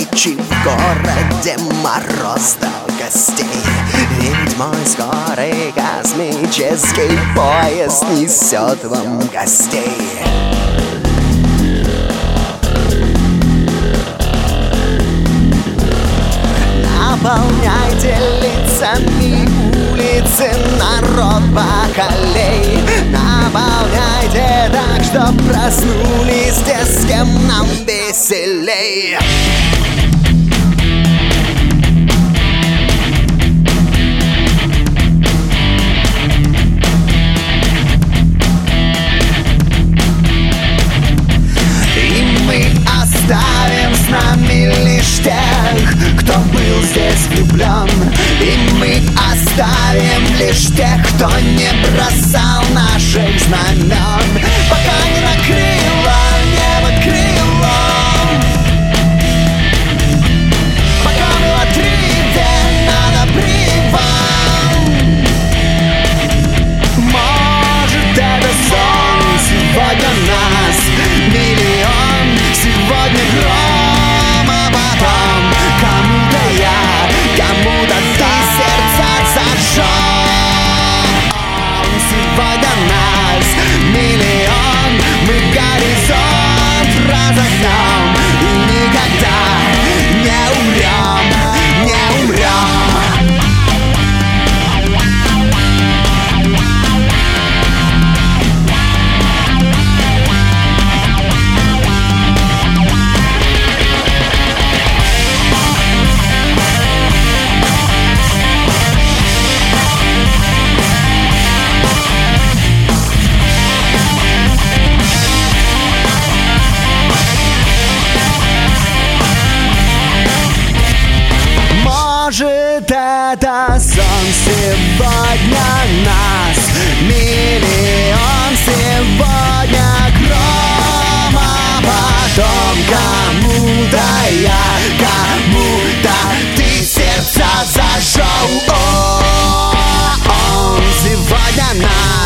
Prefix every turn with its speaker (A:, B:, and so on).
A: свечи в городе, мороз до костей. Ведь мой скорый космический поезд несет вам гостей. Наполняйте лицами улицы, народ бакалей. Наполняйте так, чтоб проснулись те, с кем нам веселей. И мы оставим с нами лишь тех, кто был здесь влюблен. И мы оставим лишь тех, кто не бросал наших знамен, пока не накрыло небо крылом, пока мы в отрыве над обрывом. Может, это сон, сегодня нас миллион, сегодня гром, а потом кому-то я, кому-то ты сердца зажжем. Сегодня нас миллион, мы горизонт разогнем и никогда не умрем, не умрем. Может, это сон, сегодня нас миллион, сегодня гром, а потом кому-то я, кому-то ты сердца зажжем. Сегодня нас